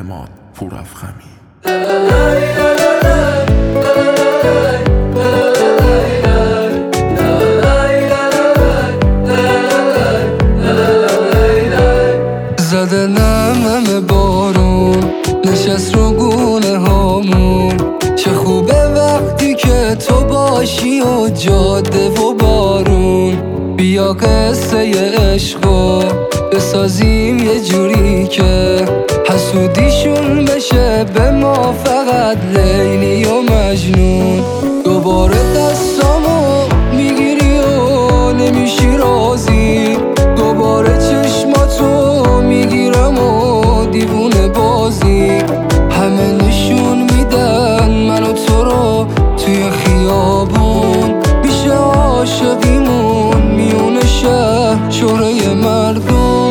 اعتماد پورافخمی. زده نمم بارون نشست رو گونه هامون، چه خوبه وقتی که تو باشی و جاده و بارون. بیا قصه عشقو بسازیم یه جوری که حسودیشون بشه به ما فقط لیلی و مجنون. دوباره دستامو میگیری و نمیشی راضی، دوباره چشماتو میگیرم و دیوونه بازی. همه نشون میدن من و تو رو توی خیابون، میشه عاشقیمون میونه شهر شوره مردم.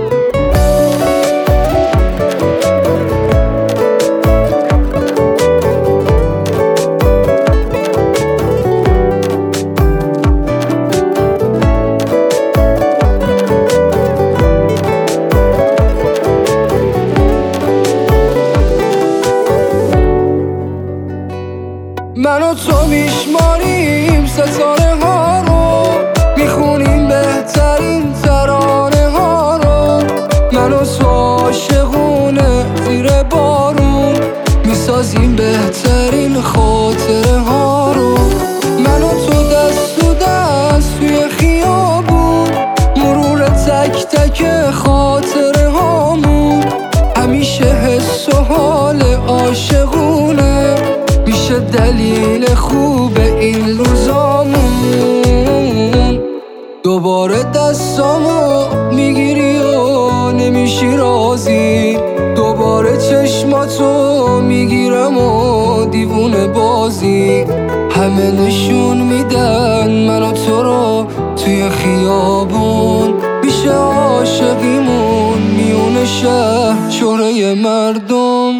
من و تو میشماریم ستاره ها رو، میخونیم بهترین ترانه ها رو. من و تو عاشقونه زیر بارون، میسازیم بهترین خاطره ها رو. من و تو دست تو دست توی خیابون، مرور تک تک خاطره هامون. همیشه حس و حال عاشقونه میشه دلیل خوب این روزامون. دوباره دستامو میگیری و نمیشی راضی، دوباره چشماتو میگیرم و دیوونه بازی. همه نشون میدن من و تو رو توی خیابون، میشه عاشقیمون میونه شهر شوره مردم.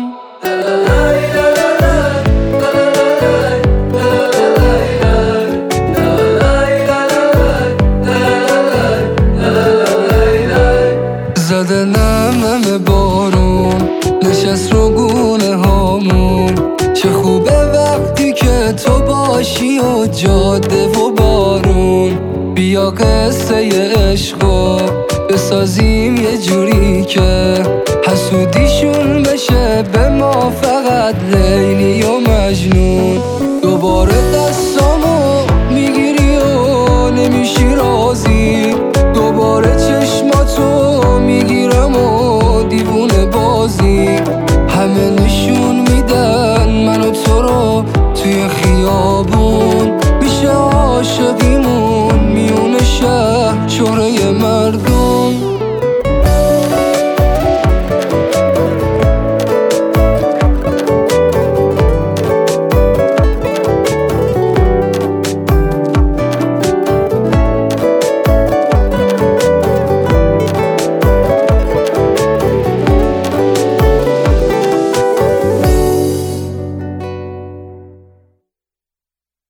زده نمم بارون نشست رو گونه هامون، چه خوبه وقتی که تو باشی و جاده و بارون. بیا قصه عشقو بسازیم یه جوری که حسودیشون بشه به ما فقط